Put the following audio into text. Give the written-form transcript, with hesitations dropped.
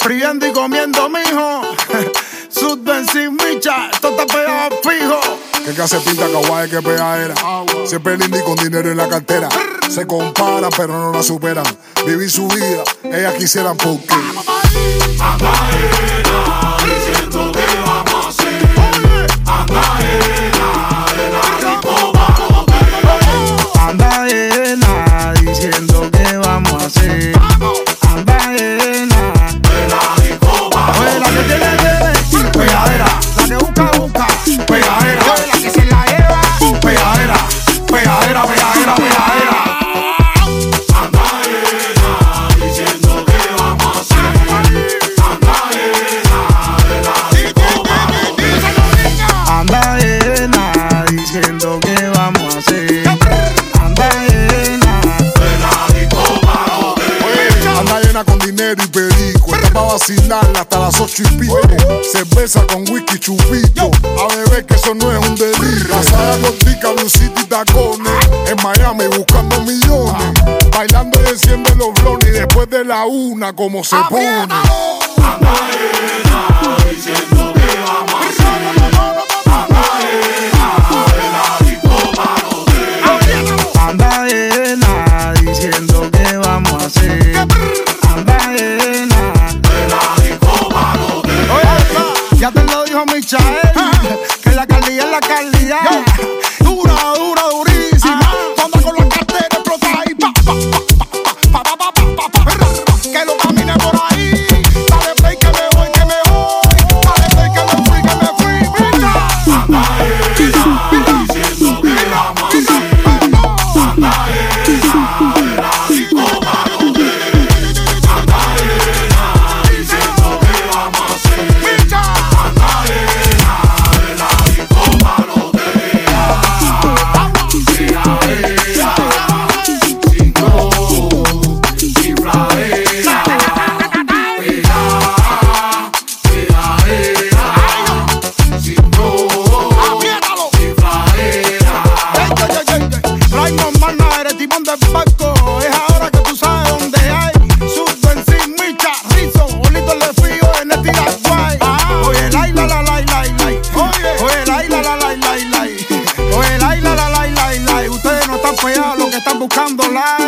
friendo y comiendo, mijo. Sudden sin micha, esto está pegado fijo. Que clase pinta kawaii, que pegadera. Siempre linda y con dinero en la cartera. Se comparan pero no la superan. Vivir su vida, ellas quisieran porque Andaena, diciendo que vamos a hacer. Andaena, de la Ricoba Andaena, diciendo que vamos a hacer. Andaena, de la Ricoba. oye, la que tiene pegadera, la que busca, pegadera, oye, la que se la lleva, pegadera, pegadera, pegadera, pegadera. Andaena, diciendo que vamos a hacer. Andaena, de la Ricoba. Andaena, diciendo que vamos a hacer. Andaena, De la Ricoba. anda llena con dinero y perico. Está pa' vacilarla hasta las 8 y pico. Cerveza con whisky chupito. A beber que eso no es un delito. La saga cortica, blusita y tacones. En Miami buscando millones. Bailando y enciende los blones. Y después de la una, como se pone. Andaena, diciendo que vamos a hacer. Andaena, de la Ricoba. Andaena, diciendo que vamos a hacer. Andaena, De la Ricoba. oye, ya te lo dijo Michael, que la calidad es la calidad. Dura, dura, durísima. Anda con la cartera explotada y pa, pa, pa, pa, pa, pa, pa, pa, pa. Que lo camine por ahí. Dale play que me voy, que me voy. Dale play que me fui, que me fui. Mira. Andaena, diciendo que vamos a hacer. Andaena, de la Ricoba. Andaena, diciendo que vamos a hacer. Andaena, de la Ricoba. Raymond Mana, eres timón del barco. Es ahora que tú sabes dónde hay. Sudden sin micha, Rizzo, Olito le frío en el Tiraguay. Oye, la la la la la la. Oye, la la la la la la. Oye, la la la la la la. Ustedes no están pegados, lo que están buscando la.